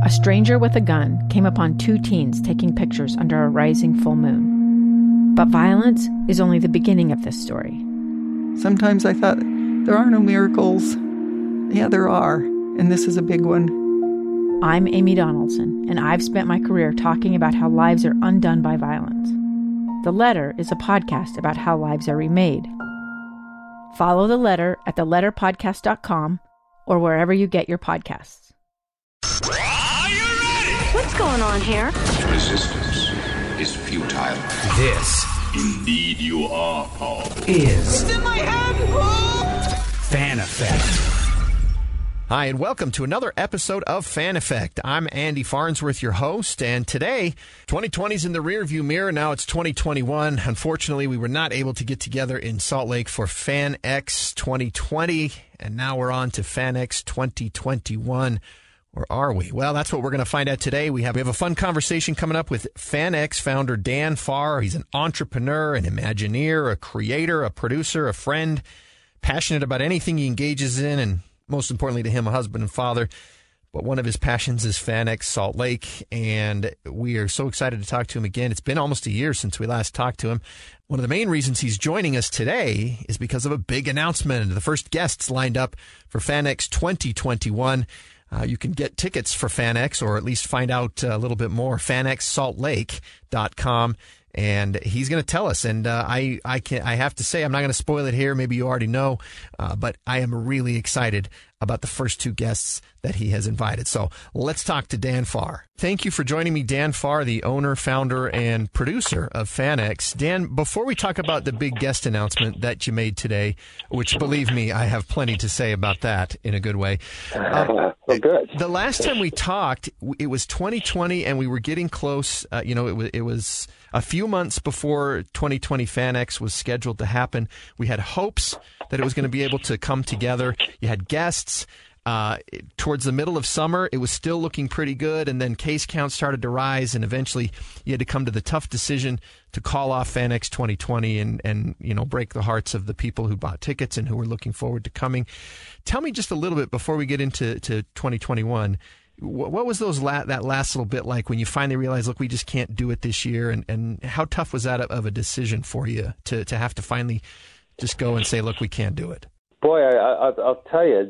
a stranger with a gun came upon two teens taking pictures under a rising full moon. But violence is only the beginning of this story. Sometimes I thought, there are no miracles. Yeah, there are, and this is a big one. I'm Amy Donaldson, and I've spent my career talking about how lives are undone by violence. The Letter is a podcast about how lives are remade. Follow The Letter at theletterpodcast.com or wherever you get your podcasts. Are you ready? What's going on here? Resistance is futile. This Indeed you are, Paul. is It's in my hand, Paul! Fan Effect. Hi, and welcome to another episode of Fan Effect. I'm Andy Farnsworth, your host, and today, 2020 is in the rearview mirror. Now it's 2021. Unfortunately, we were not able to get together in Salt Lake for FanX 2020, and now we're on to FanX 2021. Or are we? Well, that's what we're going to find out today. We have a fun conversation coming up with FanX founder Dan Farr. He's an entrepreneur, an Imagineer, a creator, a producer, a friend, passionate about anything he engages in, and most importantly to him, a husband and father. But one of his passions is FanX Salt Lake, and we are so excited to talk to him again. It's been almost a year since we last talked to him. One of the main reasons he's joining us today is because of a big announcement. The first guests lined up for FanX 2021. You can get tickets for FanX, or at least find out a little bit more, fanxsaltlake.com. And he's going to tell us. And I have to say, I'm not going to spoil it here. Maybe you already know, but I am really excited about the first two guests that he has invited. So let's talk to Dan Farr. Thank you for joining me, Dan Farr, the owner, founder, and producer of FanX. Dan, before we talk about the big guest announcement that you made today, which, believe me, I have plenty to say about that in a good way. Good. The last time we talked, it was 2020, and we were getting close. It was a few months before 2020 FanX was scheduled to happen. We had hopes that it was going to be able to come together. You had guests. Towards the middle of summer, it was still looking pretty good, and then case counts started to rise, and eventually you had to come to the tough decision to call off FanX 2020 and break the hearts of the people who bought tickets and who were looking forward to coming. Tell me just a little bit before we get into 2021. What was that last little bit like when you finally realized, look, we just can't do it this year, and how tough was that of a decision for you to have to finally just go and say, look, we can't do it? Boy, I'll tell you,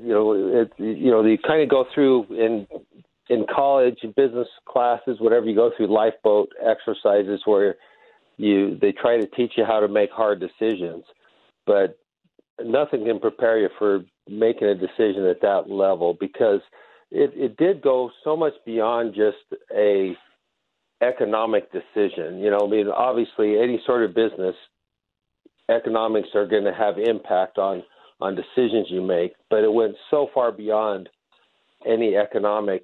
you kind of go through in college, business classes, whatever, you go through lifeboat exercises where they try to teach you how to make hard decisions, but nothing can prepare you for making a decision at that level, because it did go so much beyond just a economic decision. Obviously any sort of business, economics are going to have impact on decisions you make, but it went so far beyond any economic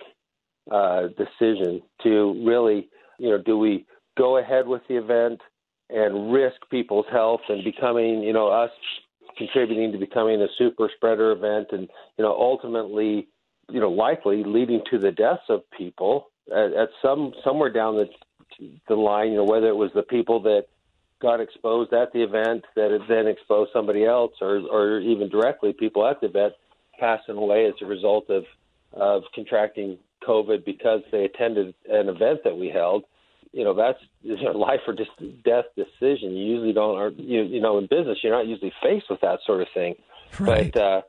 decision to really, do we go ahead with the event and risk people's health and becoming, us contributing to becoming a super spreader event and, ultimately, likely leading to the deaths of people at somewhere down the line, whether it was the people that got exposed at the event that had then exposed somebody else, or even directly people at the event passing away as a result of contracting COVID because they attended an event that we held. That's life or just death decision. You usually don't, in business, you're not usually faced with that sort of thing. Right. But,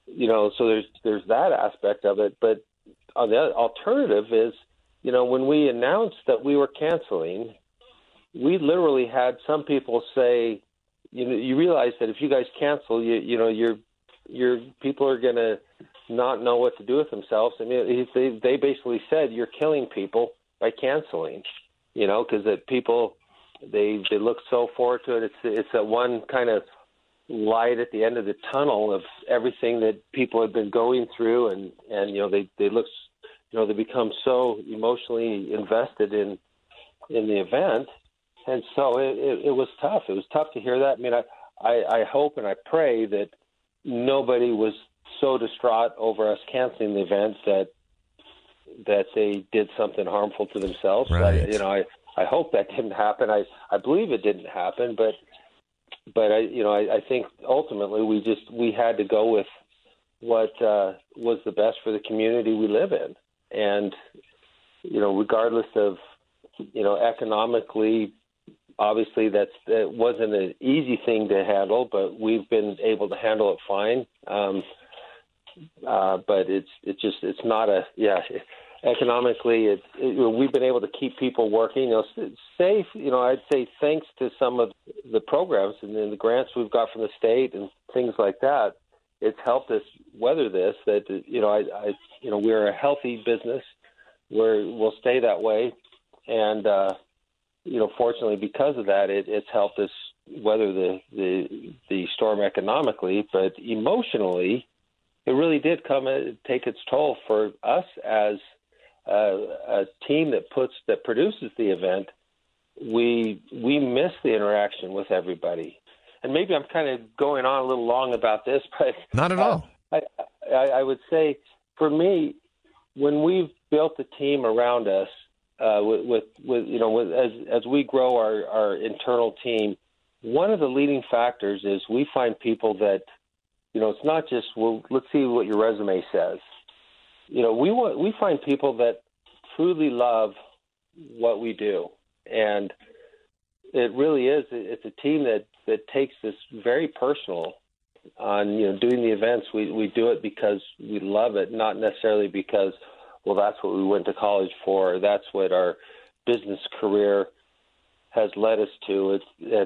so there's that aspect of it. But on the alternative is, when we announced that we were canceling, we literally had some people say, you realize that if you guys cancel, your people are going to not know what to do with themselves. I mean, they basically said you're killing people by canceling, because that people they look so forward to it. It's that one kind of light at the end of the tunnel of everything that people have been going through, and they look, they become so emotionally invested in the event. And so it was tough. It was tough to hear that. I mean, I hope and I pray that nobody was so distraught over us canceling the event that they did something harmful to themselves. Right. I hope that didn't happen. I believe it didn't happen, but I think ultimately we had to go with what was the best for the community we live in. And regardless of, economically, obviously that wasn't an easy thing to handle, but we've been able to handle it fine. But it's not economically, we've been able to keep people working. Safe, I'd say thanks to some of the programs and then the grants we've got from the state and things like that, it's helped us weather this. That we're a healthy business. We'll stay that way, and fortunately because of that, it's helped us weather the storm economically, but emotionally, it really did take its toll for us as a team that produces the event. We miss the interaction with everybody, and maybe I'm kind of going on a little long about this, but not at all. I would say, for me, when we've built a team around us, as we grow our internal team, one of the leading factors is we find people that, it's not just, well, let's see what your resume says. We find people that truly love what we do, and it really is. It's a team that takes this very personal on doing the events. We do it because we love it, not necessarily because, well, that's what we went to college for, or that's what our business career has led us to.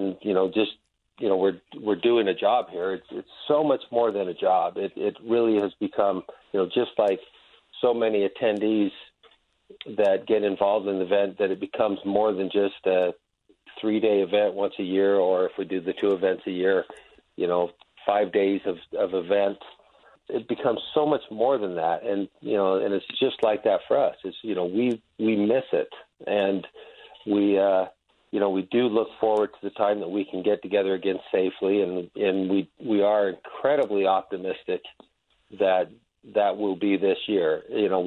We're doing a job here. It's so much more than a job. It really has become, just like so many attendees that get involved in the event, that it becomes more than just a 3-day event once a year, or if we do the 2 events a year, 5 days of event. It becomes so much more than that, and it's just like that for us. It's we miss it, and we do look forward to the time that we can get together again safely, and we are incredibly optimistic that will be this year.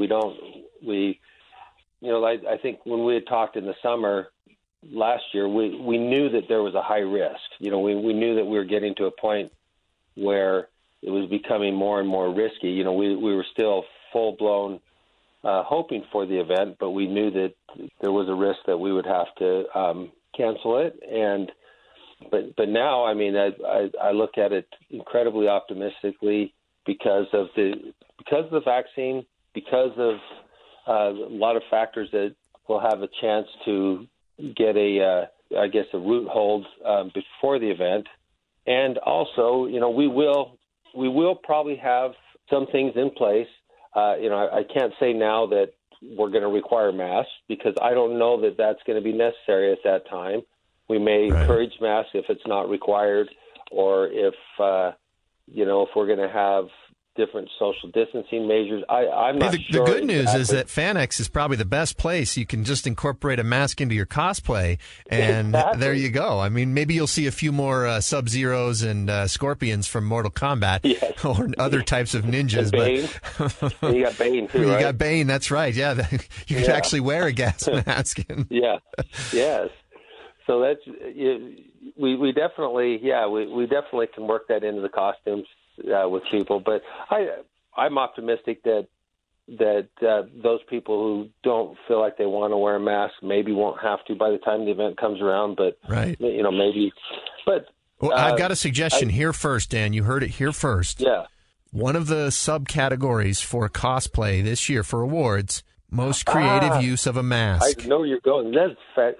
I think when we had talked in the summer last year, we knew that there was a high risk. We knew that we were getting to a point where it was becoming more and more risky. We were still full-blown hoping for the event, but we knew that there was a risk that we would have to cancel it. But now, I look at it incredibly optimistically because of the vaccine, because of a lot of factors that will have a chance to get a root hold before the event, and also, we will probably have some things in place. I can't say now that we're going to require masks, because I don't know that that's going to be necessary at that time. We may encourage masks if it's not required, or if we're going to have different social distancing measures. I'm not sure. The good news is that FanX is probably the best place. You can just incorporate a mask into your cosplay, and there you go. Maybe you'll see a few more Sub-Zeros and Scorpions from Mortal Kombat, or other types of ninjas. But you got Bane too, right? You got Bane. That's right. Yeah, you can actually wear a gas mask. Yes. So that's we definitely can work that into the costumes with people, but I'm optimistic that those people who don't feel like they want to wear a mask maybe won't have to by the time the event comes around. But maybe. But I've got a suggestion here first, Dan. You heard it here first. Yeah. One of the subcategories for cosplay this year for awards: most creative use of a mask. I know where you're going. That's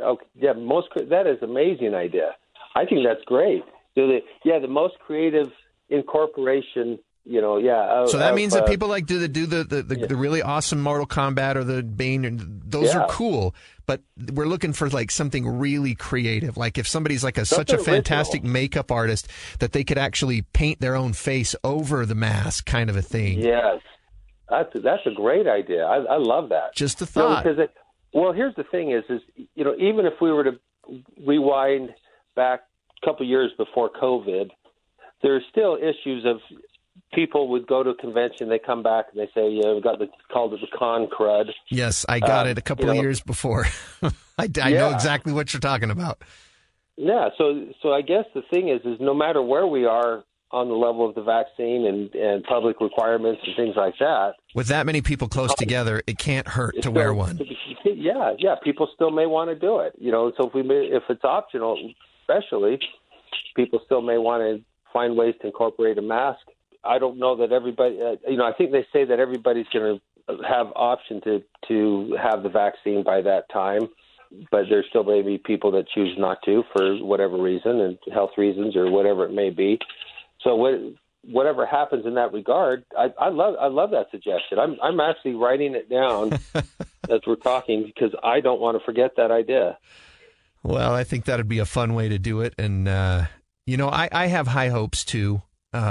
that is an amazing idea. I think that's great. The most creative incorporation, so that means that people like do the really awesome Mortal Kombat or the Bane, those are cool, but we're looking for like something really creative. Like if somebody's like such a fantastic makeup artist that they could actually paint their own face over the mask, kind of a thing. Yes, that's a great idea. I love that. Just a thought. Here's the thing is even if we were to rewind back a couple years before COVID, there's still issues of people would go to a convention, they come back and they say, we called it the con crud. Yes, I got it a couple of years before. I know exactly what you're talking about. Yeah, so I guess the thing is no matter where we are on the level of the vaccine and public requirements and things like that, with that many people close together, it can't hurt to wear one. Yeah. People still may want to do it. So if it's optional, especially, people still may want to find ways to incorporate a mask. I don't know that everybody. I think they say that everybody's going to have option to have the vaccine by that time, but there still may be people that choose not to for whatever reason, and health reasons or whatever it may be. So whatever happens in that regard, I love that suggestion. I'm actually writing it down as we're talking because I don't want to forget that idea. Well, I think that'd be a fun way to do it, and I have high hopes too.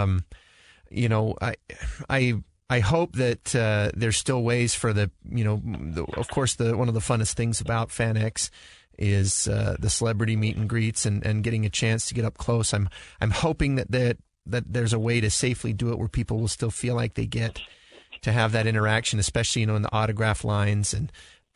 I hope that there's still ways for of course, one of the funnest things about FanX is the celebrity meet and greets and getting a chance to get up close. I'm hoping that there's a way to safely do it where people will still feel like they get to have that interaction, especially, in the autograph lines. And,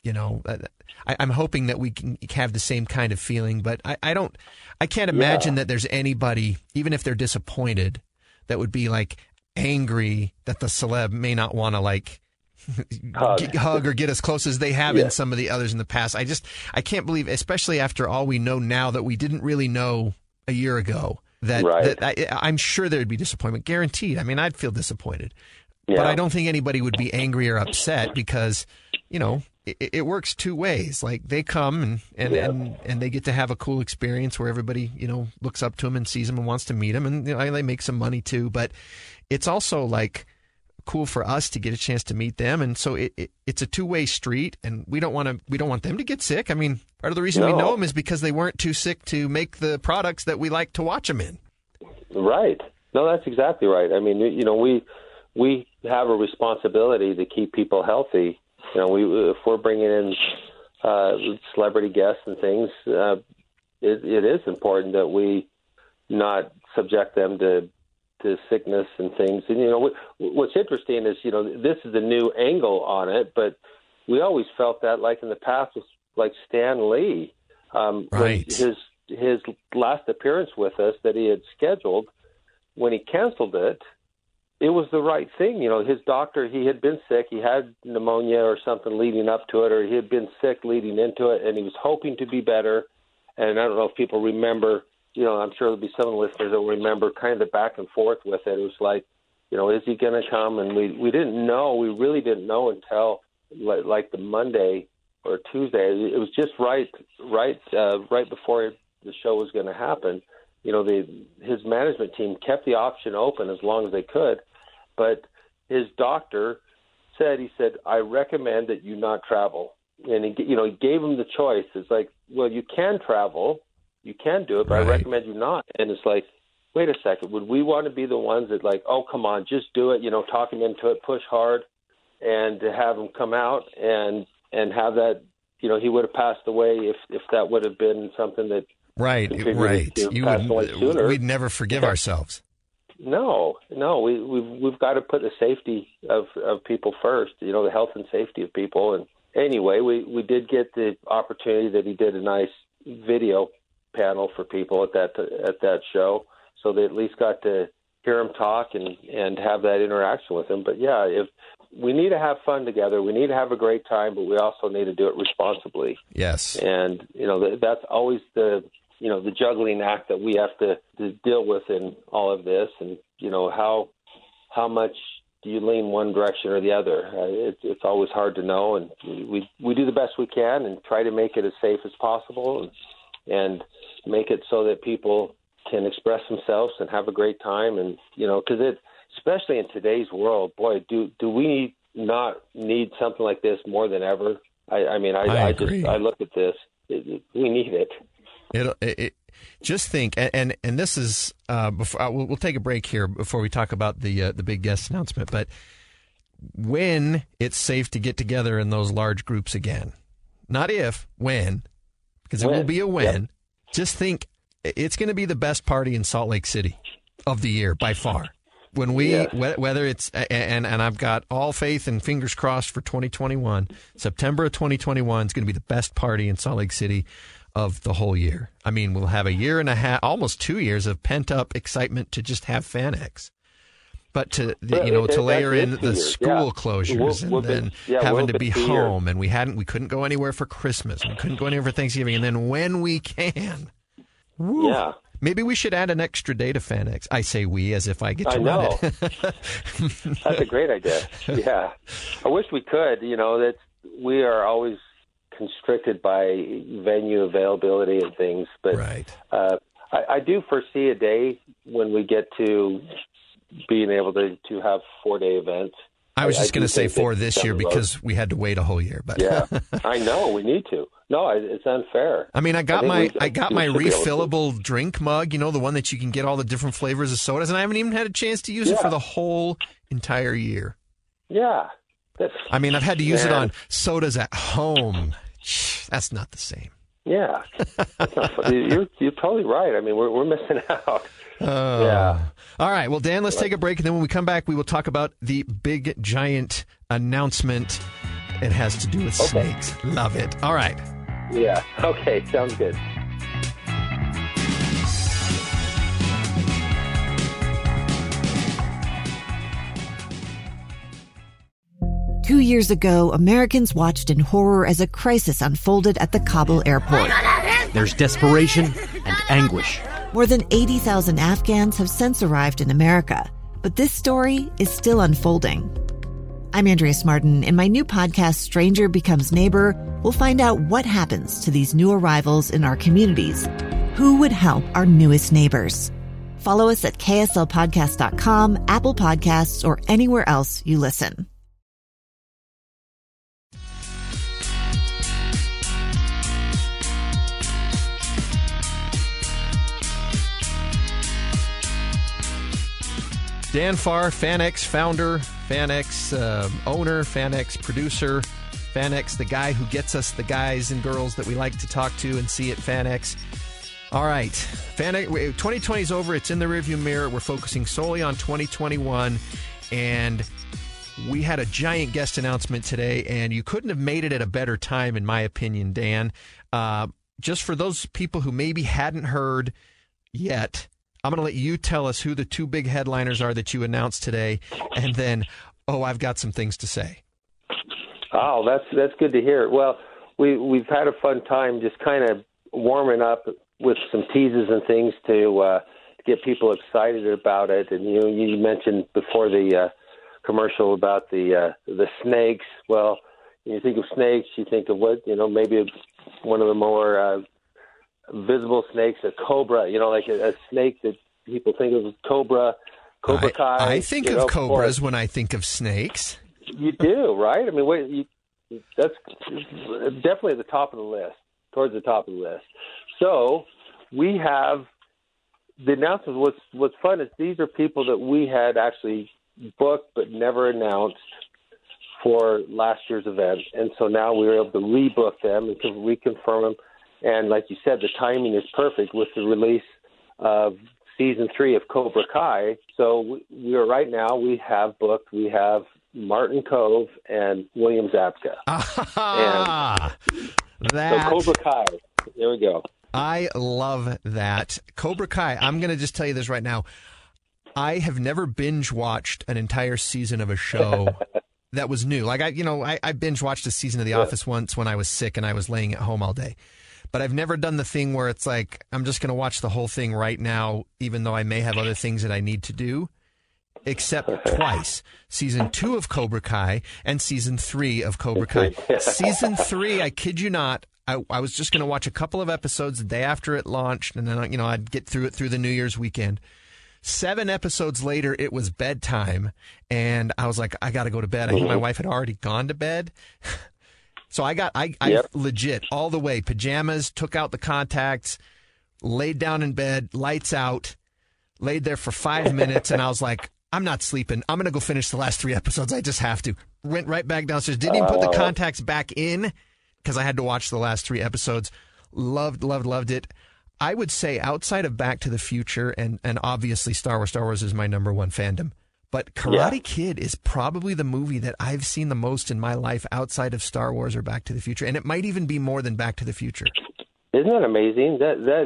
I'm hoping that we can have the same kind of feeling, but I can't imagine that there's anybody, even if they're disappointed, that would be like angry that the celeb may not want to hug or get as close as they have in some of the others in the past. I can't believe, especially after all we know now that we didn't really know a year ago, that I'm sure there'd be disappointment, guaranteed. I mean, I'd feel disappointed, but I don't think anybody would be angry or upset because, it works two ways. Like, they come and they get to have a cool experience where everybody, looks up to them and sees them and wants to meet them, and they make some money too. But it's also like cool for us to get a chance to meet them, and so it's a two-way street. And we don't want them to get sick. I mean, part of the reason we know them is because they weren't too sick to make the products that we like to watch them in. Right. No, that's exactly right. I mean, we have a responsibility to keep people healthy. If we're bringing in celebrity guests and things, it is important that we not subject them to sickness and things. And, what's interesting is, this is a new angle on it, but we always felt that, like in the past, with like Stan Lee, right. His last appearance with us that he had scheduled, when he canceled it, it was the right thing. His doctor, he had been sick. He had pneumonia or something leading up to it, or he had been sick leading into it, and he was hoping to be better. And I don't know if people remember, I'm sure there'll be some listeners that will remember kind of the back and forth with it. It was like, is he going to come? And we didn't know. We really didn't know until like the Monday or Tuesday. It was just right before the show was going to happen. His management team kept the option open as long as they could, but his doctor said, I recommend that you not travel. And he gave him the choice. It's like, well, you can travel, you can do it, but I recommend you not. And it's like, wait a second, would we want to be the ones that like, oh, come on, just do it, talk him into it, push hard, and to have him come out and have that, he would have passed away if that would have been something that. Right. We'd never forgive ourselves. No, we've got to put the safety of people first. The health and safety of people. And anyway, we did get the opportunity that he did a nice video panel for people at that show, so they at least got to hear him talk and have that interaction with him. But yeah, if we need to have fun together, we need to have a great time, but we also need to do it responsibly. Yes. And that's always the juggling act that we have to deal with in all of this. And, how much do you lean one direction or the other? It's always hard to know. And we do the best we can and try to make it as safe as possible and make it so that people can express themselves and have a great time. And, because especially in today's world, boy, do we not need something like this more than ever? I agree. I look at this. We need it. Just think, and this is before we'll take a break here before we talk about the big guest announcement. But when it's safe to get together in those large groups again, not if, when, because it will be a when. Yep. Just think, it's going to be the best party in Salt Lake City of the year by far. When whether it's, and I've got all faith and fingers crossed for 2021, September of 2021 is going to be the best party in Salt Lake City of the whole year. I mean, we'll have a year and a half, almost 2 years of pent up excitement to just have FanX. But to layer in the school closures and then having to be home, and we couldn't go anywhere for Christmas, and we couldn't go anywhere for Thanksgiving, and then when we can, woo, yeah. Maybe we should add an extra day to FanX. I say we as if I get to run it. That's a great idea. Yeah, I wish we could. That we are always constricted by venue availability and things, but right. I do foresee a day when we get to being able to have 4-day events. I was just going to say 4 this year because we had to wait a whole year. But yeah, I know we need to. No, it's unfair. I mean, I got my refillable drink mug. The one that you can get all the different flavors of sodas, and I haven't even had a chance to use it for the whole entire year. Yeah, I mean, I've had to use it on sodas at home. That's not the same. Yeah, that's not fun. You're totally right. I mean, we're missing out. Yeah. All right. Well, Dan, let's take a break, and then when we come back, we will talk about the big, giant announcement. It has to do with snakes. Love it. All right. Yeah. Okay. Sounds good. Two years ago, Americans watched in horror as a crisis unfolded at the Kabul airport. There's desperation and anguish. More than 80,000 Afghans have since arrived in America, but this story is still unfolding. I'm Andrea Smartin. In my new podcast, Stranger Becomes Neighbor, we'll find out what happens to these new arrivals in our communities. Who would help our newest neighbors? Follow us at kslpodcast.com, Apple Podcasts, or anywhere else you listen. Dan Farr, FanX founder, FanX owner, FanX producer, FanX, the guy who gets us the guys and girls that we like to talk to and see at FanX. All right, FanX, 2020 is over. It's in the rearview mirror. We're focusing solely on 2021, and we had a giant guest announcement today, and you couldn't have made it at a better time, in my opinion, Dan. Just for those people who maybe hadn't heard yet, I'm going to let you tell us who the two big headliners are that you announced today, and then, I've got some things to say. Oh, that's good to hear. Well, we've had a fun time just kind of warming up with some teases and things to get people excited about it. And you mentioned before the commercial about the snakes. Well, when you think of snakes, you think of maybe one of the more visible snakes, a cobra, like a snake that people think of as Cobra Kai. I think of cobras when I think of snakes. You do, right? I mean, that's definitely at the top of the list, towards the top of the list. So we have the announcements. What's fun is these are people that we had actually booked but never announced for last year's event. And so now we were able to rebook them and to reconfirm them. And like you said, the timing is perfect with the release of Season 3 of Cobra Kai. So we have booked, we have Martin Kove and William Zabka. So Cobra Kai, there we go. I love that. Cobra Kai, I'm going to just tell you this right now. I have never binge-watched an entire season of a show that was new. Like, I binge-watched a season of The Office once when I was sick and I was laying at home all day. But I've never done the thing where it's like, I'm just going to watch the whole thing right now, even though I may have other things that I need to do, except twice. Season 2 of Cobra Kai and Season 3 of Cobra Kai. Season 3, I kid you not, I was just going to watch a couple of episodes the day after it launched, and then, I'd get through it through the New Year's weekend. 7 episodes later, it was bedtime, and I was like, I got to go to bed. I think my wife had already gone to bed. So I legit all the way, pajamas, took out the contacts, laid down in bed, lights out, laid there for 5 minutes, and I was like, I'm not sleeping. I'm going to go finish the last 3 episodes. I just have to. Went right back downstairs. Didn't even put the contacts back in because I had to watch the last 3 episodes. Loved it. I would say outside of Back to the Future and obviously Star Wars is my number one fandom. But Karate Kid is probably the movie that I've seen the most in my life outside of Star Wars or Back to the Future. And it might even be more than Back to the Future. Isn't that amazing? That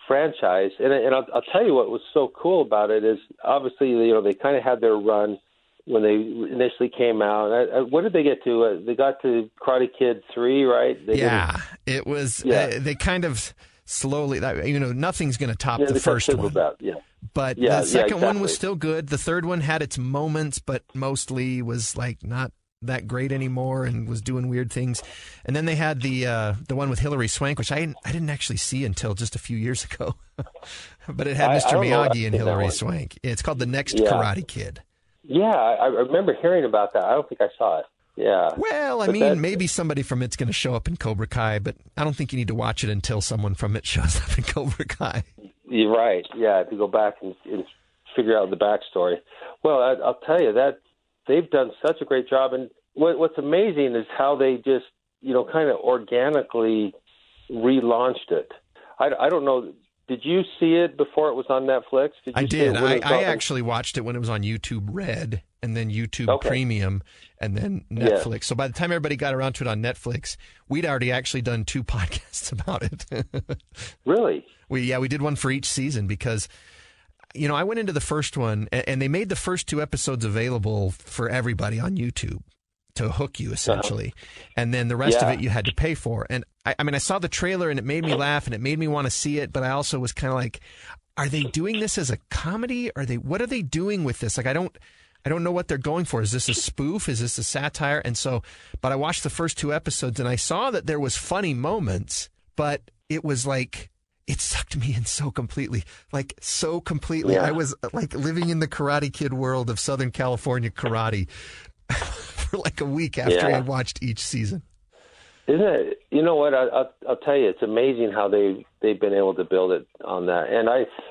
franchise. And I'll tell you what was so cool about it is obviously, you know, they kind of had their run when they initially came out. What did they get to? They got to Karate Kid 3, right? It was, they kind of slowly, you know, nothing's going to top the first one. But the second one was still good. The third one had its moments, but mostly was like not that great anymore and was doing weird things. And then they had the one with Hilary Swank, which I didn't actually see until just a few years ago. But it had Mr. Miyagi and Hilary Swank. It's called The Next Karate Kid. Yeah, I remember hearing about that. I don't think I saw it. Yeah. Well, I mean, maybe somebody from it's going to show up in Cobra Kai, but I don't think you need to watch it until someone from it shows up in Cobra Kai. You're right. Yeah, to go back and figure out the backstory. Well, I'll tell you that they've done such a great job. And what's amazing is how they just, you know, kind of organically relaunched it. I don't know. Did you see it before it was on Netflix? I did. I actually watched it when it was on YouTube Red and then YouTube Premium and then Netflix. Yeah. So by the time everybody got around to it on Netflix, we'd already actually done 2 podcasts about it. Really? We did one for each season because, you know, I went into the first one and they made the first 2 episodes available for everybody on YouTube to hook you, essentially. And then the rest of it you had to pay for. And I mean, I saw the trailer and it made me laugh and it made me want to see it, but I also was kind of like, are they doing this as a comedy? What are they doing with this? Like, I don't know what they're going for. Is this a spoof? Is this a satire? And so, but I watched the first 2 episodes and I saw that there was funny moments, but it was like, it sucked me in so completely. I was like living in the Karate Kid world of Southern California karate for like a week after I watched each season. Isn't it? You know what? I'll tell you, it's amazing how they've been able to build it on that. And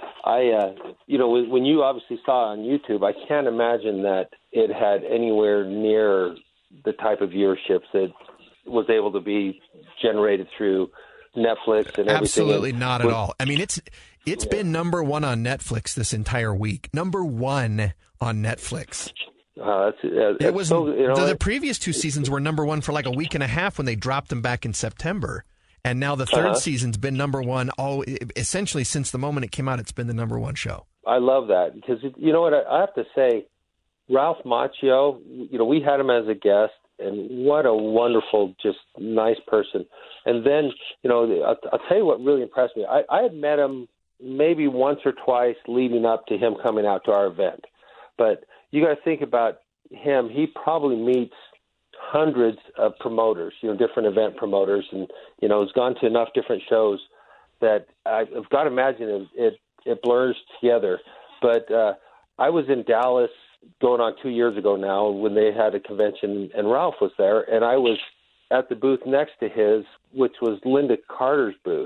I you know, when you obviously saw it on YouTube, I can't imagine that it had anywhere near the type of viewership that was able to be generated through Netflix and everything. Absolutely not at all. I mean, it's been number 1 on Netflix this entire week. Number 1 on Netflix. It was so, you know, the previous 2 seasons were number 1 for like a week and a half when they dropped them back in September, and now the third season's been number 1 essentially since the moment it came out. It's been the number 1 show. I love that because you know what I have to say, Ralph Macchio. You know, we had him as a guest, and what a wonderful, just nice person. And then, you know, I'll tell you what really impressed me. I had met him maybe once or twice leading up to him coming out to our event, but you got to think about him. He probably meets hundreds of promoters, you know, different event promoters, and, you know, has gone to enough different shows that I've got to imagine it blurs together. But I was in Dallas going on 2 years ago now when they had a convention, and Ralph was there, and I was at the booth next to his, which was Linda Carter's booth.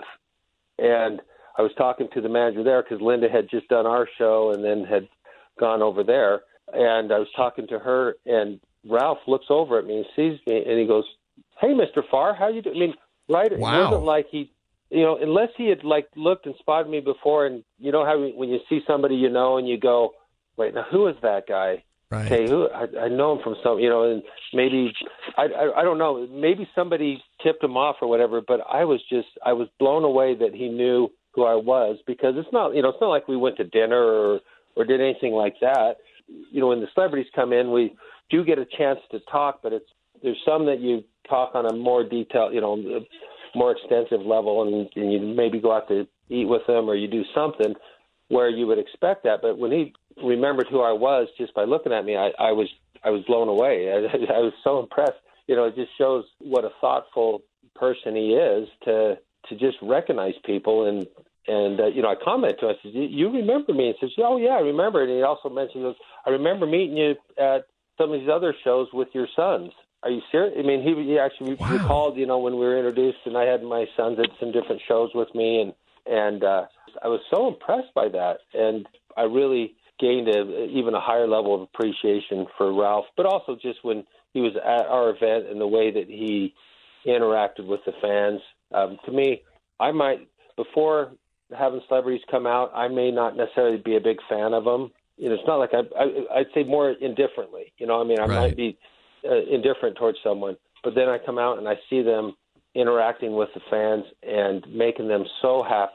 And I was talking to the manager there because Linda had just done our show and then had gone over there. And I was talking to her, and Ralph looks over at me and sees me, and he goes, "Hey, Mr. Farr, how you doing?" I mean, right? Wow. It wasn't like he, you know, unless he had like looked and spotted me before, and you know how when you see somebody you know and you go, "Wait, now who is that guy?" Right. Okay, I know him from some, you know, and maybe I don't know, maybe somebody tipped him off or whatever, but I was blown away that he knew who I was, because it's not like we went to dinner or did anything like that. You know, when the celebrities come in, we do get a chance to talk, but there's some that you talk on a more detailed, you know, more extensive level, and you maybe go out to eat with them or you do something where you would expect that. But when he remembered who I was just by looking at me, I was blown away. I was so impressed. You know, it just shows what a thoughtful person he is to just recognize people. And you know, I commented to him, I said, "You remember me?" And he says, "Oh, yeah, I remember." And he also mentioned, he goes, "I remember meeting you at some of these other shows with your sons." Are you serious? I mean, he actually recalled, you know, when we were introduced, and I had my sons at some different shows with me, and I was so impressed by that. And I really gained even a higher level of appreciation for Ralph, but also just when he was at our event and the way that he interacted with the fans. To me, I might, before having celebrities come out, I may not necessarily be a big fan of them. You know, it's not like I'd say more indifferently. You know, I mean, I might be indifferent towards someone, but then I come out and I see them interacting with the fans and making them so happy.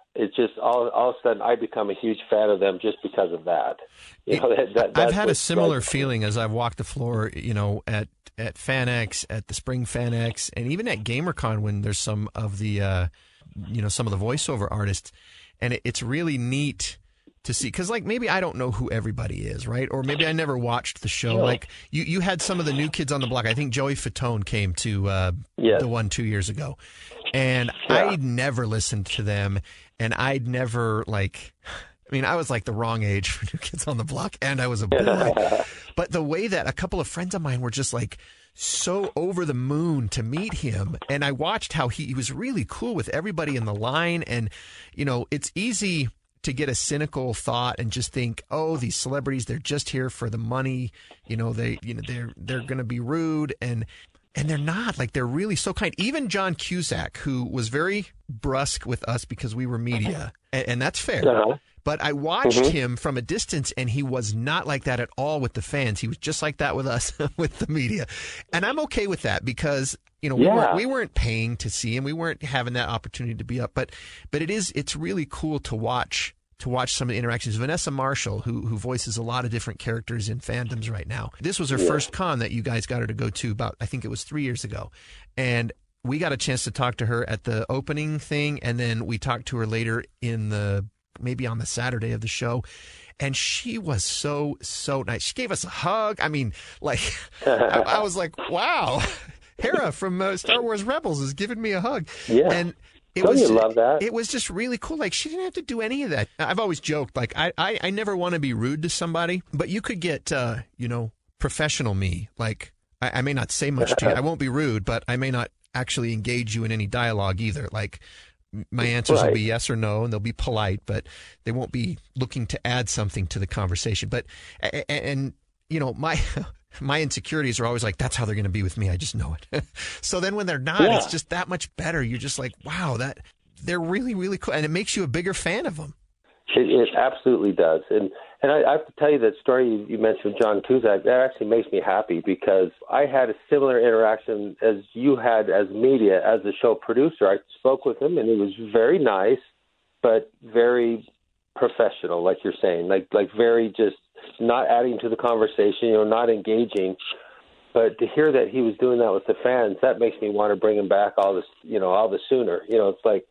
it's just all of a sudden I become a huge fan of them just because of that. I've had a similar feeling as I've walked the floor, at FanX, at the Spring FanX, and even at GamerCon when there's some of the, some of the voiceover artists, and it's really neat to see, because maybe I don't know who everybody is, right? Or maybe I never watched the show. Sure. Like you had some of the new kids on the block. I think Joey Fatone came to the one 2 years ago, and I'd never listened to them, and I'd never I was the wrong age for New Kids on the Block, and I was a boy. But the way that a couple of friends of mine were just so over the moon to meet him, and I watched how he was really cool with everybody in the line, and it's easy to get a cynical thought and just think, oh, these celebrities, they're just here for the money, they're going to be rude, and they're not. They're really so kind. Even John Cusack, who was very brusque with us because we were media, and that's fair. Uh-huh. But I watched him from a distance, and he was not like that at all with the fans. He was just like that with us, with the media. And I'm okay with that because, we weren't paying to see him. We weren't having that opportunity to be up. But it's really cool to watch some of the interactions. Vanessa Marshall, who voices a lot of different characters in fandoms right now. This was her first con that you guys got her to go to about, I think it was 3 years ago. And we got a chance to talk to her at the opening thing, and then we talked to her later maybe on the Saturday of the show, and she was so nice. She gave us a hug. I mean, I was like, wow, Hera from Star Wars Rebels is giving me a hug. Yeah. And love that. It was just really cool. She didn't have to do any of that. I've always joked, I never want to be rude to somebody, but you could get, professional me. I may not say much to you. I won't be rude, but I may not actually engage you in any dialogue either. My answers will be yes or no, and they'll be polite, but they won't be looking to add something to the conversation. But, my insecurities are always that's how they're going to be with me. I just know it. So then when they're not, it's just that much better. You're just wow, they're really, really cool. And it makes you a bigger fan of them. It absolutely does. And I have to tell you that story you mentioned, John Cusack, that actually makes me happy because I had a similar interaction as you had as media, as the show producer. I spoke with him, and he was very nice, but very professional, like you're saying, very just not adding to the conversation, not engaging. But to hear that he was doing that with the fans, that makes me want to bring him back all the sooner. It's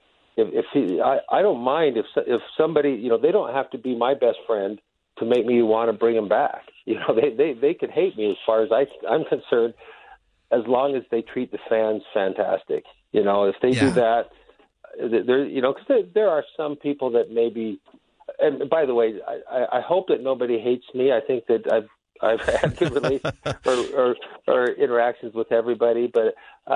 I don't mind if somebody, they don't have to be my best friend to make me want to bring them back. They could hate me as far as I'm concerned, as long as they treat the fans fantastic. If they do that, because there are some people that maybe. And by the way, I hope that nobody hates me. I think that I've had good relations or interactions with everybody, but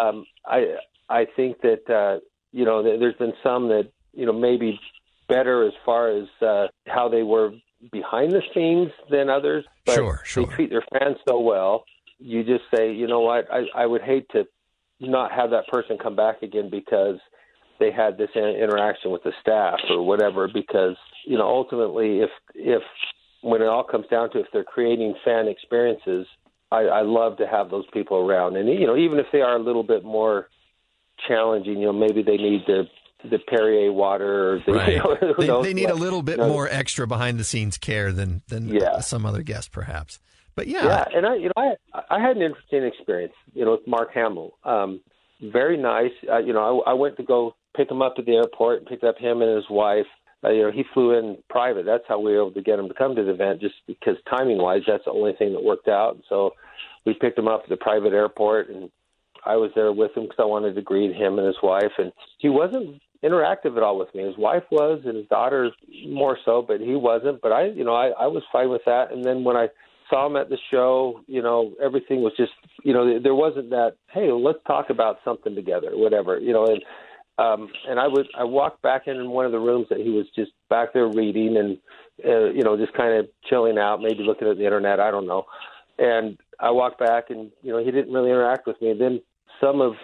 I think that there's been some that maybe better as far as how they were behind the scenes than others. But sure. They treat their fans so well. You just say, you know what, I would hate to not have that person come back again because they had this interaction with the staff or whatever, because ultimately if when it all comes down to if they're creating fan experiences, I love to have those people around. And even if they are a little bit more challenging, maybe they need the Perrier water, or they need a little bit more extra behind the scenes care than some other guest perhaps. But and I had an interesting experience, with Mark Hamill. Very nice. I went to go pick him up at the airport and picked up him and his wife. He flew in private. That's how we were able to get him to come to the event, just because timing-wise, that's the only thing that worked out. So we picked him up at the private airport, and I was there with him because I wanted to greet him and his wife. And he wasn't interactive at all with me. His wife was, and his daughter more so, but he wasn't. But I was fine with that. And then when I saw him at the show, everything was just, there wasn't that, hey, let's talk about something together, whatever, and I walked back in one of the rooms that he was just back there reading and, just kind of chilling out, maybe looking at the internet, I don't know. And I walked back and, he didn't really interact with me. And then some of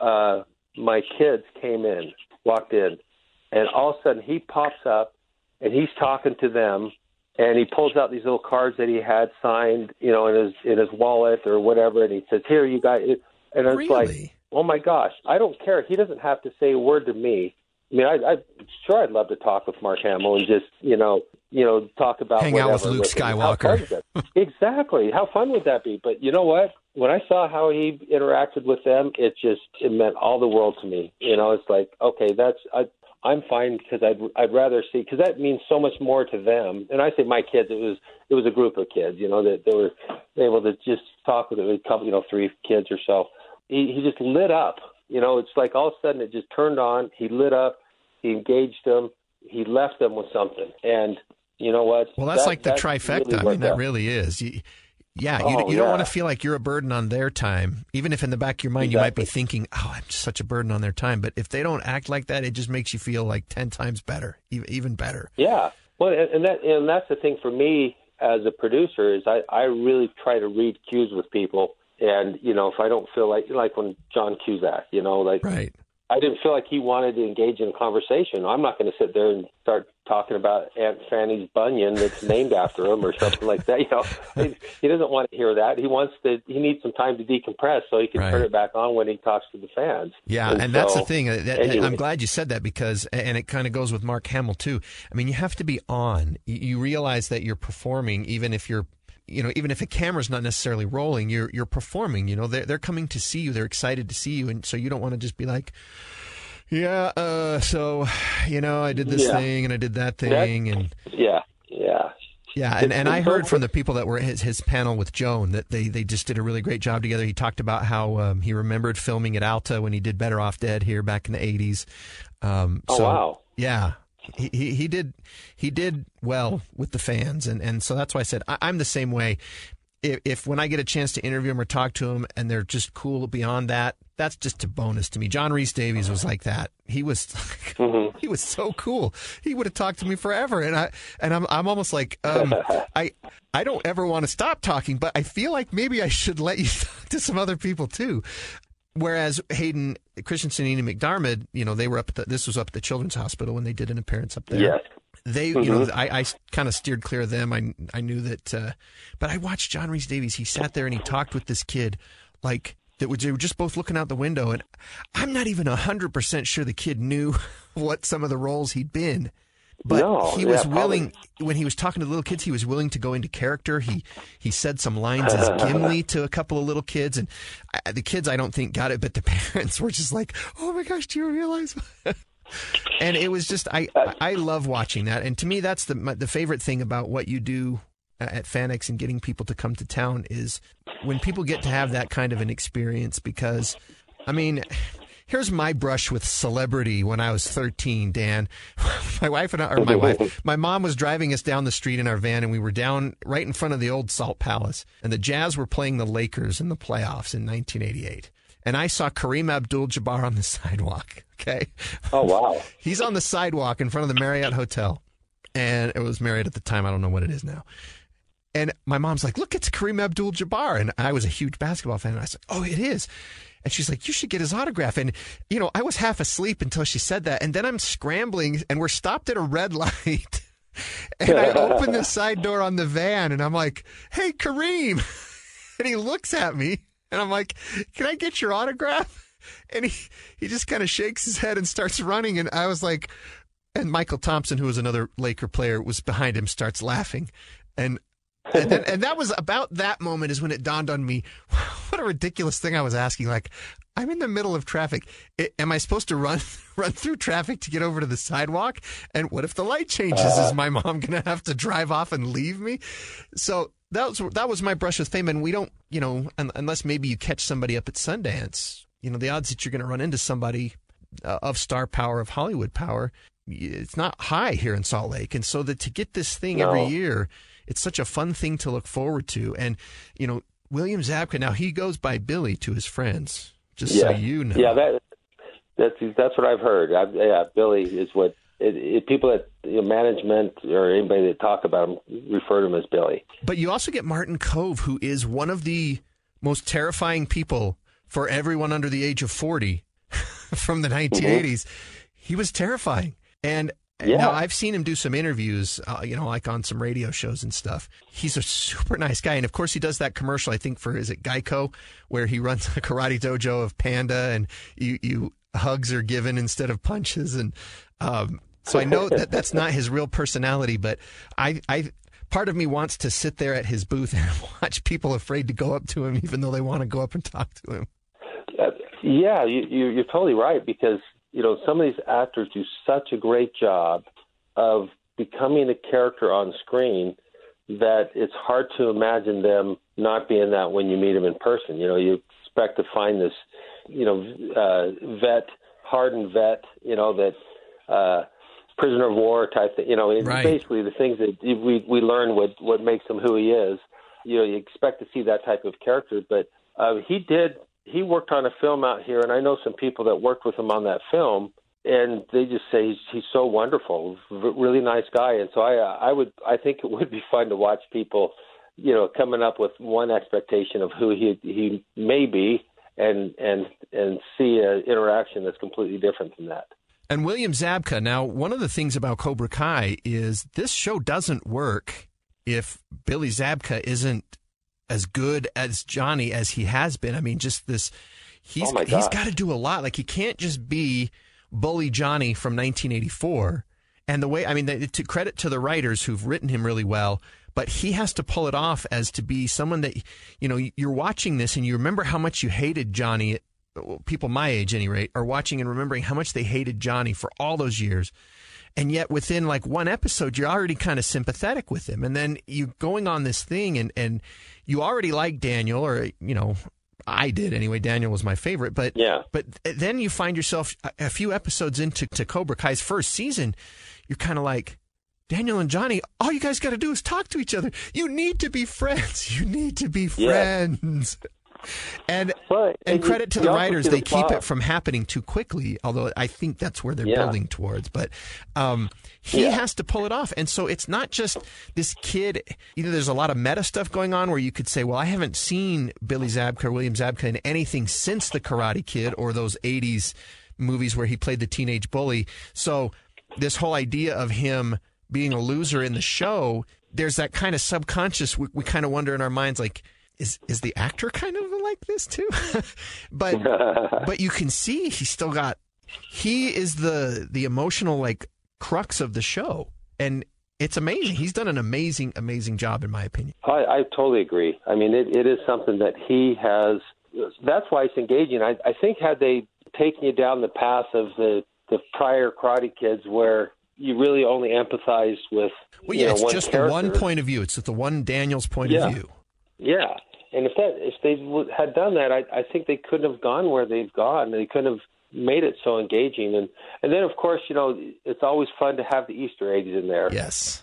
my kids walked in, and all of a sudden he pops up and he's talking to them, and he pulls out these little cards that he had signed, in his wallet or whatever. And he says, here, you guys. And it's like, oh my gosh, I don't care. He doesn't have to say a word to me. I'm sure I'd love to talk with Mark Hamill and just, talk about hang out with Luke Skywalker. Exactly. How fun would that be? But you know what? When I saw how he interacted with them, it meant all the world to me. It's like, okay, I'm fine because I'd rather see, because that means so much more to them. And I say my kids, it was a group of kids, that they were able to just talk with a couple, 3 kids or so. He just lit up. It's like all of a sudden it just turned on. He lit up. He engaged them. He left them with something. And you know what? Well, that's like the trifecta. Really that really is. You don't want to feel like you're a burden on their time, even if in the back of your mind you might be thinking, oh, I'm just such a burden on their time. But if they don't act like that, it just makes you feel like 10 times better, even better. Yeah. Well, and that's the thing for me as a producer is I really try to read cues with people. And, if I don't feel like when John Cusack, right. I didn't feel like he wanted to engage in a conversation. I'm not going to sit there and start talking about Aunt Fanny's bunion that's named after him or something like that. He doesn't want to hear that. He needs some time to decompress so he can turn it back on when he talks to the fans. Yeah, and that's the thing. Anyway. I'm glad you said that because, and it kind of goes with Mark Hamill too. I mean, you have to be on. You realize that you're performing, even if you're, even if a camera's not necessarily rolling, you're performing. They're coming to see you. They're excited to see you, and so you don't want to just be like, I did this thing and I did that thing, and and I heard from the people that were his panel with Joan that they just did a really great job together. He talked about how he remembered filming at Alta when he did Better Off Dead here back in the 80s. Wow! Yeah. He did well with the fans, and so that's why I said I'm the same way. If when I get a chance to interview him or talk to him and they're just cool beyond that, that's just a bonus to me. John Rhys Davies was like that. He was he was so cool. He would have talked to me forever, and I'm almost like I don't ever want to stop talking, but I feel like maybe I should let you talk to some other people too. Whereas Hayden Christensen and Enid McDiarmid, they were this was up at the Children's Hospital when they did an appearance up there. Yes. They, I kind of steered clear of them. I knew that, but I watched John Rhys Davies. He sat there and he talked with this kid like they were just both looking out the window. And I'm not even 100% sure the kid knew what some of the roles he'd been. But he was willing, when he was talking to the little kids, he was willing to go into character. He said some lines as Gimli to a couple of little kids. And the kids, I don't think, got it, but the parents were just like, oh my gosh, do you realize? And it was just, I love watching that. And to me, that's the favorite thing about what you do at FanX and getting people to come to town is when people get to have that kind of an experience. Because, I mean, here's my brush with celebrity when I was 13, Dan. My mom was driving us down the street in our van, and we were down right in front of the old Salt Palace. And the Jazz were playing the Lakers in the playoffs in 1988. And I saw Kareem Abdul-Jabbar on the sidewalk, okay? Oh, wow. He's on the sidewalk in front of the Marriott Hotel. And it was Marriott at the time. I don't know what it is now. And my mom's like, look, it's Kareem Abdul-Jabbar. And I was a huge basketball fan. And I said, oh, it is. And she's like, you should get his autograph. And, I was half asleep until she said that. And then I'm scrambling, and we're stopped at a red light. And I open the side door on the van, and I'm like, hey, Kareem. And he looks at me. And I'm like, can I get your autograph? And he just kind of shakes his head and starts running. And I was like, and Michael Thompson, who was another Laker player, was behind him, starts laughing. And that was about that moment is when it dawned on me, what a ridiculous thing I was asking. Like, I'm in the middle of traffic. Am I supposed to run through traffic to get over to the sidewalk? And what if the light changes? Is my mom going to have to drive off and leave me? So that was my brush with fame. And we don't, unless maybe you catch somebody up at Sundance, the odds that you're going to run into somebody of star power, of Hollywood power, it's not high here in Salt Lake. And so to get this thing every year, it's such a fun thing to look forward to. And, William Zabka, now he goes by Billy to his friends, just so you know. Yeah, that's what I've heard. Billy is what people at management or anybody that talk about him refer to him as Billy. But you also get Martin Kove, who is one of the most terrifying people for everyone under the age of 40 from the 1980s. Mm-hmm. He was terrifying. And now I've seen him do some interviews, like on some radio shows and stuff. He's a super nice guy. And of course he does that commercial, I think is it Geico, where he runs a karate dojo of Panda, and you hugs are given instead of punches. And so I know that that's not his real personality, but I part of me wants to sit there at his booth and watch people afraid to go up to him, even though they want to go up and talk to him. Yeah, you're totally right, because, some of these actors do such a great job of becoming a character on screen that it's hard to imagine them not being that when you meet them in person. You expect to find this, hardened vet, that prisoner of war type thing. Right. Basically the things that we learn what makes him who he is. You expect to see that type of character, but he worked on a film out here, and I know some people that worked with him on that film, and they just say he's so wonderful, really nice guy. And so I think it would be fun to watch people, coming up with one expectation of who he may be, and see an interaction that's completely different from that. And William Zabka, now, one of the things about Cobra Kai is this show doesn't work if Billy Zabka isn't as good as Johnny as he has been. I mean, just this, he's got to do a lot. Like, he can't just be Bully Johnny from 1984. And the way, I mean, to credit to the writers who've written him really well, but he has to pull it off as to be someone that, you're watching this and you remember how much you hated Johnny. People my age, at any rate, are watching and remembering how much they hated Johnny for all those years. And yet within like one episode, you're already kind of sympathetic with him. And then you going on this thing and you already like Daniel, or, I did anyway. Daniel was my favorite. But then you find yourself a few episodes into Cobra Kai's first season, you're kind of like, Daniel and Johnny, all you guys got to do is talk to each other. You need to be friends. You need to be friends. And credit to the writers, they keep it from happening too quickly, although I think that's where they're building towards. But he has to pull it off. And so it's not just this kid. There's a lot of meta stuff going on where you could say, well, I haven't seen Billy Zabka or William Zabka in anything since The Karate Kid or those 80s movies where he played the teenage bully. So this whole idea of him being a loser in the show, there's that kind of subconscious, we kind of wonder in our minds, like, is the actor kind of like this too? but you can see he is the emotional like crux of the show, and it's amazing. He's done an amazing job, in my opinion. I totally agree. I mean, it is something that he has. That's why it's engaging. I think had they taken you down the path of the prior Karate Kids, where you really only empathize with it's one just character. The one point of view. It's the one Daniel's point of view. Yeah, and if they had done that, I think they couldn't have gone where they've gone. They couldn't have made it so engaging. And then, of course, it's always fun to have the Easter eggs in there. Yes.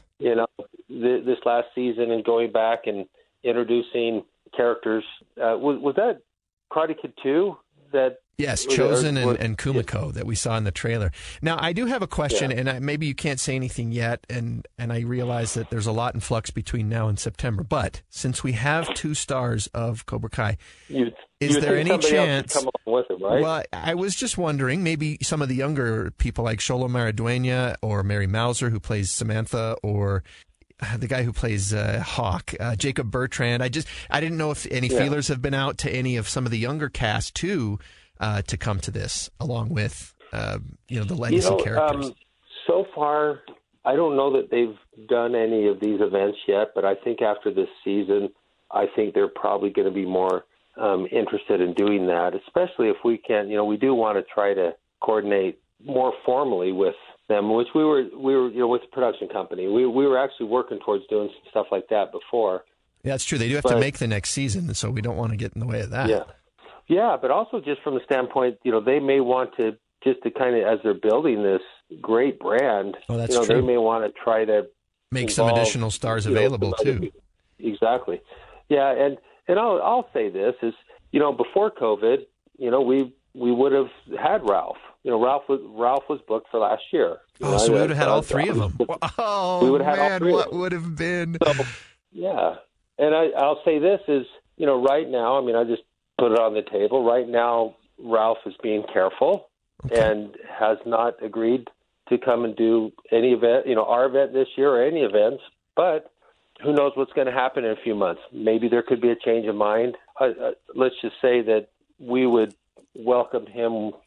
This last season and going back and introducing characters. Was that Karate Kid 2? Yes, Chosen and Kumiko that we saw in the trailer. Now, I do have a question, and maybe you can't say anything yet, and I realize that there's a lot in flux between now and September. But since we have 2 stars of Cobra Kai, is there any chance? Come along with it, right? Well, I was just wondering, maybe some of the younger people like Xolo Maridueña or Mary Mauser, who plays Samantha, or the guy who plays Hawk, Jacob Bertrand. I didn't know if any feelers have been out to any of some of the younger cast too. To come to this, along with the legacy characters. So far, I don't know that they've done any of these events yet, but I think after this season, I think they're probably going to be more interested in doing that. Especially if we can, we do want to try to coordinate more formally with them, which we were with the production company. We were actually working towards doing stuff like that before. Yeah, that's true. They do have to make the next season, so we don't want to get in the way of that. Yeah, but also just from the standpoint, they may want to, just to kind of, as they're building this great brand, that's true. They may want to try to make some additional stars available too. Exactly. Yeah, and I'll say this is, before COVID, we would have had Ralph. Ralph was booked for last year. So we would have had all 3 of them. Oh, we would have had all 3 what would have been? So, yeah, and I'll say this is, right now, I just put it on the table. Right now, Ralph is being careful and has not agreed to come and do any event, our event this year or any events. But who knows what's going to happen in a few months? Maybe there could be a change of mind. Let's just say that we would welcome him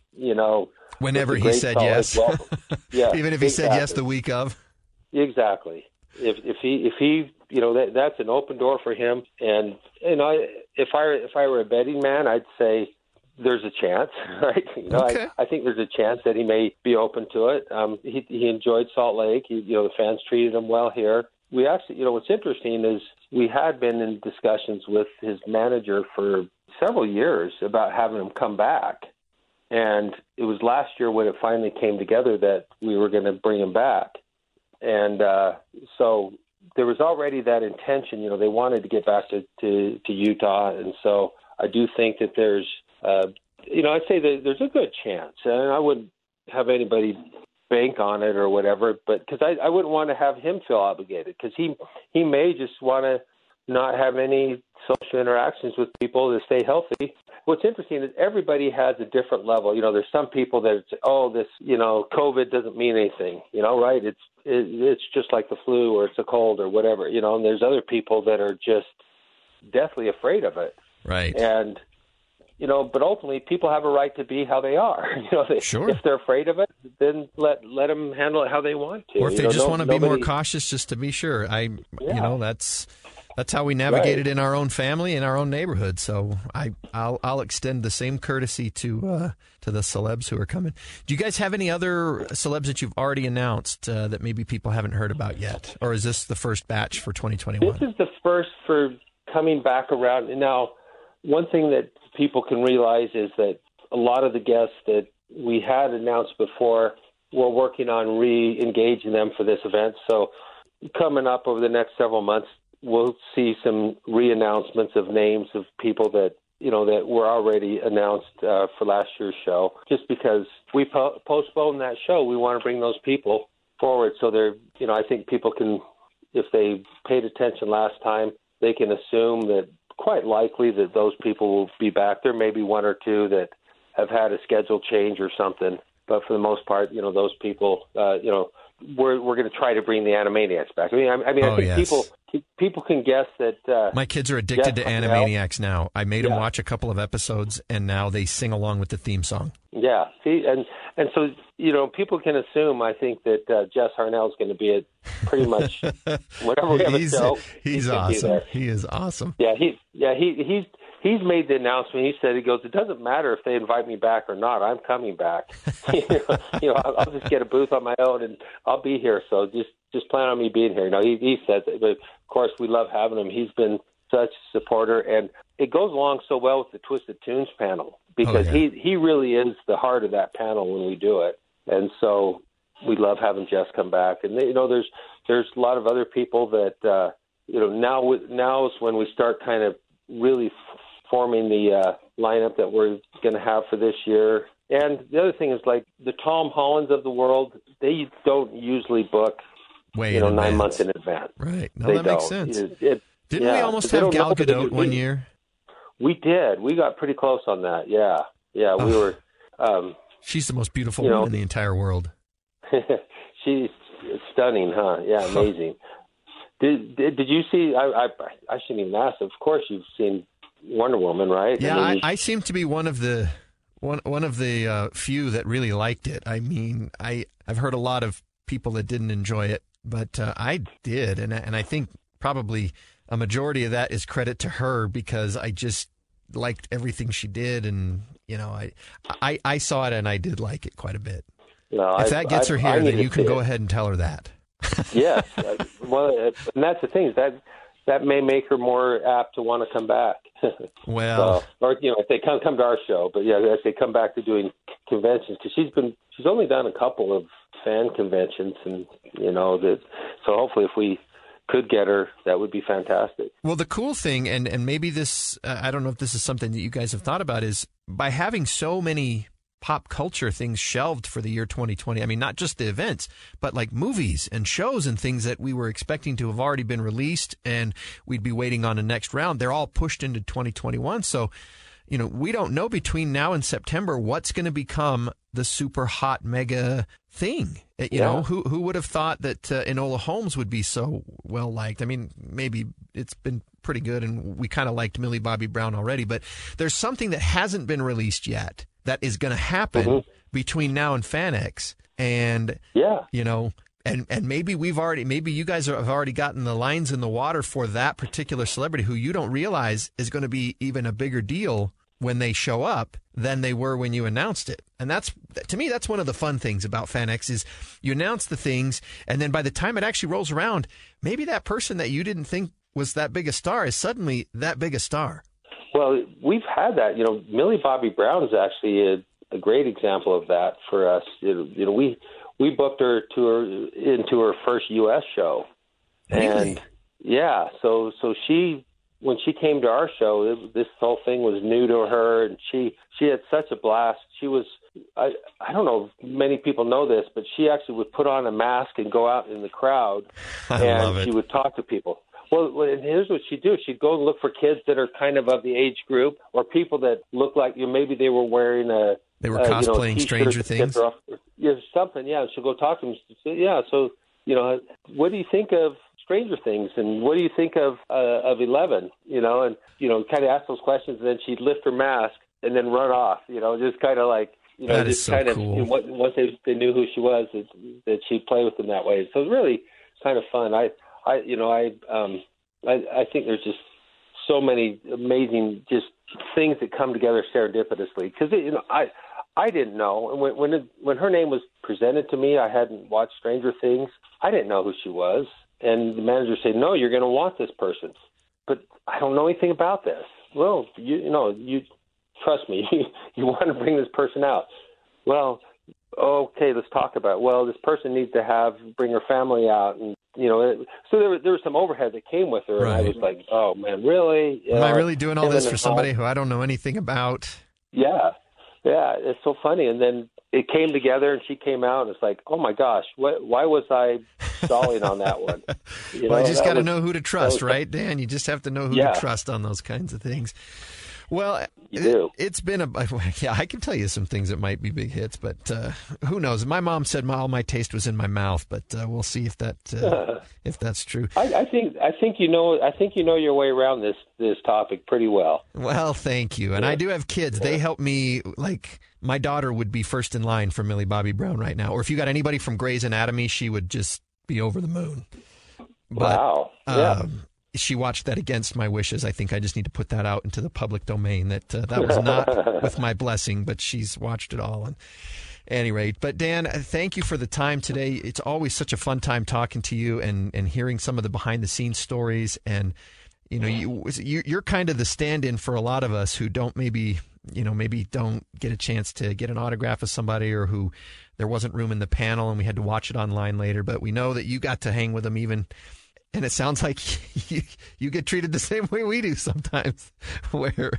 whenever he said yes. Yeah, even if he said yes the week of. Exactly. If he that's an open door for him. And if I were a betting man, I'd say there's a chance, right? Okay. I think there's a chance that he may be open to it. He enjoyed Salt Lake. The fans treated him well here. We actually, what's interesting is we had been in discussions with his manager for several years about having him come back. And it was last year when it finally came together that we were going to bring him back. And so there was already that intention. They wanted to get back to Utah. And so I do think that there's, I'd say that there's a good chance. And I wouldn't have anybody bank on it or whatever, but because I wouldn't want to have him feel obligated, because he may just want to not have any social interactions with people to stay healthy. What's interesting is everybody has a different level. There's some people that COVID doesn't mean anything, right? It's just like the flu or it's a cold or whatever, and there's other people that are just deathly afraid of it. Right. And, but ultimately people have a right to be how they are. Sure. If they're afraid of it, then let them handle it how they want to. Or if they just want to be more cautious, just to be sure. That's how we navigate it in our own family, in our own neighborhood. So I'll extend the same courtesy to the celebs who are coming. Do you guys have any other celebs that you've already announced that maybe people haven't heard about yet? Or is this the first batch for 2021? This is the first for coming back around. Now, one thing that people can realize is that a lot of the guests that we had announced before, we're working on re-engaging them for this event. So coming up over the next several months, we'll see some re-announcements of names of people that that were already announced for last year's show. Just because we postponed that show, we want to bring those people forward. So they're, I think people can, if they paid attention last time, they can assume that quite likely that those people will be back. There may be one or two that have had a schedule change or something, but for the most part, those people, we're going to try to bring the Animaniacs back. I think yes. people can guess that. My kids are addicted to Animaniacs now. I made them watch a couple of episodes, and now they sing along with the theme song. Yeah, see, and so people can assume. I think that Jess Harnell is going to be at pretty much whatever we have a show. He's awesome. He is awesome. Yeah, he's made the announcement. He said, it doesn't matter if they invite me back or not. I'm coming back. I'll just get a booth on my own and I'll be here. So just plan on me being here. He said that, but of course we love having him. He's been such a supporter, and it goes along so well with the Twisted Tunes panel because he really is the heart of that panel when we do it. And so we love having Jess come back. And there's a lot of other people that now is when we start kind of really forming the lineup that we're going to have for this year. And the other thing is, like, the Tom Hollands of the world, they don't usually book 9 months in advance. Right. No, that makes sense. Didn't we almost have Gal Gadot one year? We did. We got pretty close on that. Yeah. We were. She's the most beautiful woman in the entire world. She's stunning, huh? Yeah, amazing. Did you see? I shouldn't even ask. Of course, you've seen Wonder Woman, right? Yeah, I seem to be one of the few that really liked it. I mean, I've heard a lot of people that didn't enjoy it, but I did, and I think probably a majority of that is credit to her because I just liked everything she did, and I saw it and I did like it quite a bit. If that gets her here, then you can go ahead and tell her that. Yes, well, and that's the thing is that may make her more apt to want to come back. Well, or if they come to our show, but if they come back to doing conventions, because she's only done a couple of fan conventions, and so hopefully if we could get her, that would be fantastic. Well, the cool thing, and maybe this, I don't know if this is something that you guys have thought about, is by having so many pop culture things shelved for the year 2020. I mean, not just the events, but like movies and shows and things that we were expecting to have already been released and we'd be waiting on a next round. They're all pushed into 2021. So, we don't know between now and September what's going to become the super hot mega thing. You know, who would have thought that Enola Holmes would be so well liked? I mean, maybe it's been pretty good and we kind of liked Millie Bobby Brown already, but there's something that hasn't been released yet that is going to happen between now and FanX. And, you know, and maybe maybe you guys have already gotten the lines in the water for that particular celebrity who you don't realize is going to be even a bigger deal when they show up than they were when you announced it. And that's, to me, that's one of the fun things about FanX is you announce the things, and then by the time it actually rolls around, maybe that person that you didn't think was that big a star is suddenly that big a star. Well, we've had that. You know, Millie Bobby Brown is actually a great example of that for us. You know, we booked her into her first U.S. show. Really? And, so she... when she came to our show, this whole thing was new to her, and she had such a blast. She was, I don't know if many people know this, but she actually would put on a mask and go out in the crowd, and she would talk to people. Well, and here's what she'd do. She'd go and look for kids that are kind of the age group, or people that look like maybe they were wearing they were cosplaying Stranger Things. Something, She'll go talk to them. Yeah, so, you know, what do you think of Stranger Things, and what do you think of 11? You know, and kind of ask those questions, and then she'd lift her mask and then run off. You know, just kind of like that just is so kind cool. of once they knew who she was, that she'd play with them that way. So it was really kind of fun. I think there's just so many amazing just things that come together serendipitously because I didn't know, and when her name was presented to me, I hadn't watched Stranger Things. I didn't know who she was. And the manager said, "No, you're going to want this person." But I don't know anything about this. Well, you trust me. You want to bring this person out. Well, okay, let's talk about it. Well, this person needs to bring her family out. And, so there was some overhead that came with her. Right. And I was like, oh, man, really? Am I really doing all this for somebody who I don't know anything about? Yeah, it's so funny. And then it came together, and she came out, and it's like, oh, my gosh, why was I stalling on that one? Well, you just got to know who to trust, right, Dan? You just have to know who to trust on those kinds of things. Well, it's been I can tell you some things that might be big hits, but who knows? My mom said all my taste was in my mouth, but we'll see if that's true. I think you know your way around this topic pretty well. Well, thank you. And I do have kids. They help me. Like my daughter would be first in line for Millie Bobby Brown right now, or if you got anybody from Grey's Anatomy, she would just be over the moon. But, wow. Yeah. She watched that against my wishes. I think I just need to put that out into the public domain that was not with my blessing, but she's watched it all. And at any rate, but Dan, thank you for the time today. It's always such a fun time talking to you and hearing some of the behind the scenes stories. And, you're kind of the stand-in for a lot of us who don't maybe don't get a chance to get an autograph of somebody, or who there wasn't room in the panel and we had to watch it online later. But we know that you got to hang with them even. And it sounds like you get treated the same way we do sometimes, where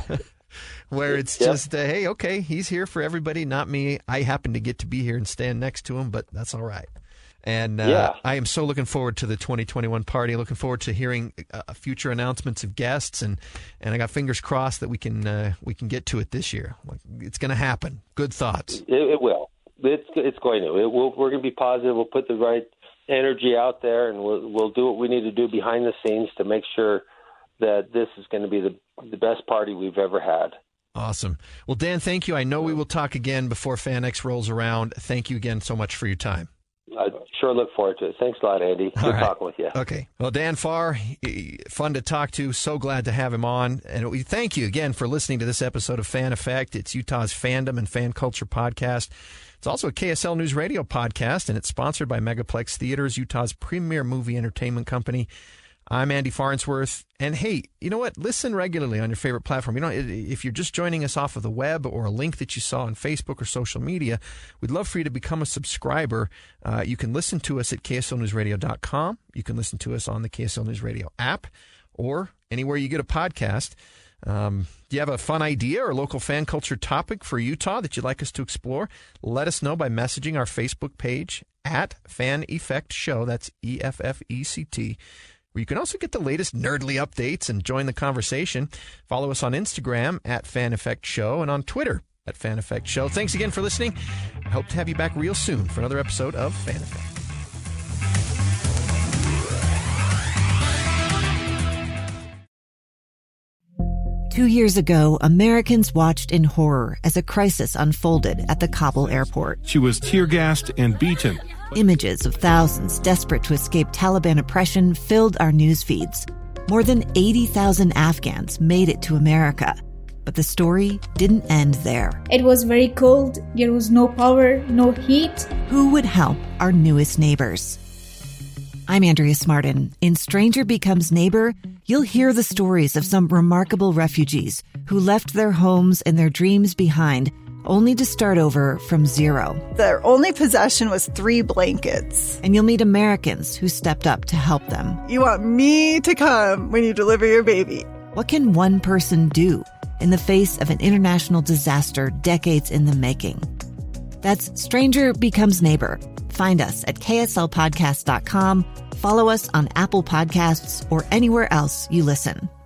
it's just, hey, okay, he's here for everybody, not me. I happen to get to be here and stand next to him, but that's all right. And I am so looking forward to the 2021 party. Looking forward to hearing future announcements of guests, and I got fingers crossed that we can get to it this year. It's going to happen. Good thoughts. It will. It's going to. We're going to be positive. We'll put the right energy out there, and we'll do what we need to do behind the scenes to make sure that this is going to be the best party we've ever had. Awesome. Well, Dan, thank you. I know we will talk again before FanX rolls around. Thank you again so much for your time. I sure look forward to it. Thanks a lot, Andy. Good talking with you. Okay. Well, Dan Farr, fun to talk to. So glad to have him on. And we thank you again for listening to this episode of Fan Effect. It's Utah's fandom and fan culture podcast. It's also a KSL News Radio podcast, and it's sponsored by Megaplex Theaters, Utah's premier movie entertainment company. I'm Andy Farnsworth. And hey, you know what? Listen regularly on your favorite platform. If you're just joining us off of the web or a link that you saw on Facebook or social media, we'd love for you to become a subscriber. You can listen to us at KSLNewsRadio.com. You can listen to us on the KSL News Radio app or anywhere you get a podcast. Do you have a fun idea or local fan culture topic for Utah that you'd like us to explore? Let us know by messaging our Facebook page at Fan Effect Show. That's EFFECT. Where you can also get the latest nerdly updates and join the conversation. Follow us on Instagram at Fan Effect Show and on Twitter at Fan Effect Show. Thanks again for listening. I hope to have you back real soon for another episode of Fan Effect. 2 years ago, Americans watched in horror as a crisis unfolded at the Kabul airport. She was tear-gassed and beaten. Images of thousands desperate to escape Taliban oppression filled our news feeds. More than 80,000 Afghans made it to America. But the story didn't end there. It was very cold. There was no power, no heat. Who would help our newest neighbors? I'm Andrea Smartin. In Stranger Becomes Neighbor, you'll hear the stories of some remarkable refugees who left their homes and their dreams behind, only to start over from zero. Their only possession was 3 blankets. And you'll meet Americans who stepped up to help them. You want me to come when you deliver your baby. What can one person do in the face of an international disaster decades in the making? That's Stranger Becomes Neighbor. Find us at kslpodcast.com. Follow us on Apple Podcasts or anywhere else you listen.